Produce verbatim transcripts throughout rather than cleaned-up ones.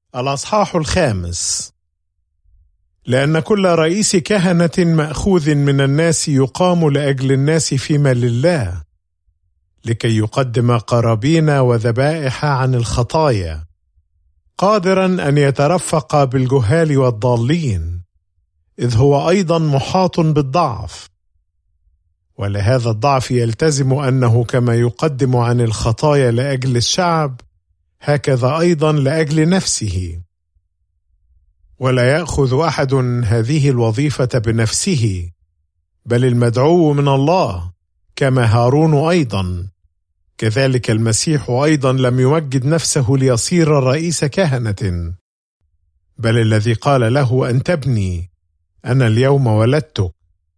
الأصحاح الخامس. لأن كل رئيس كهنة مأخوذ من الناس يقام لأجل الناس فيما لله، لكي يقدم قرابين وذبائح عن الخطايا، قادرا أن يترفق بالجهال والضالين، إذ هو أيضا محاط بالضعف. ولهذا الضعف يلتزم أنه كما يقدم عن الخطايا لأجل الشعب، هكذا أيضا لأجل نفسه. ولا يأخذ أحد هذه الوظيفة بنفسه، بل المدعو من الله، كما هارون أيضا. كذلك المسيح أيضا لم يمجد نفسه ليصير رئيس كهنة، بل الذي قال له: أنت ابني، أنا اليوم ولدتك.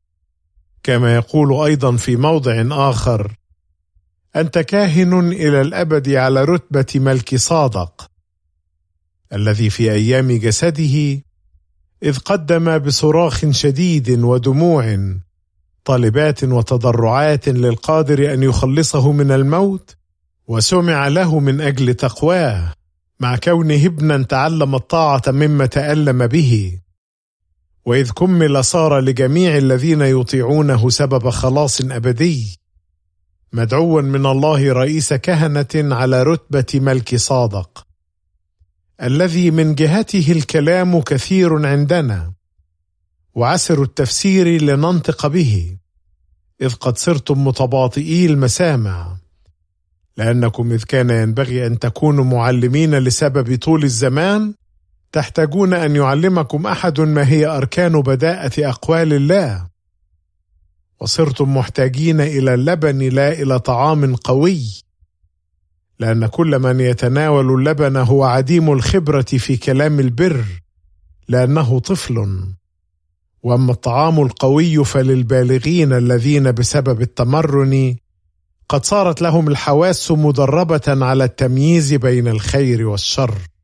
كما يقول أيضا في موضع آخر: أنت كاهن إلى الأبد على رتبة ملك صادق، الذي في أيام جسده إذ قدم بصراخ شديد ودموع طالبات وتضرعات للقادر أن يخلصه من الموت، وسمع له من أجل تقواه، مع كونه ابنا تعلم الطاعة مما تألم به. وإذ كمل صار لجميع الذين يطيعونه سبب خلاص أبدي، مدعوا من الله رئيس كهنة على رتبة ملك صادق، الذي من جهته الكلام كثير عندنا، وعسر التفسير لننطق به، إذ قد صرتم متباطئي المسامع. لأنكم إذ كان ينبغي أن تكونوا معلمين لسبب طول الزمان، تحتاجون أن يعلمكم أحد ما هي أركان بداءة أقوال الله، وصرتم محتاجين إلى اللبن لا إلى طعام قوي، لأن كل من يتناول اللبن هو عديم الخبرة في كلام البر، لأنه طفل. وأما الطعام القوي فللبالغين الذين بسبب التمرن قد صارت لهم الحواس مدربة على التمييز بين الخير والشر.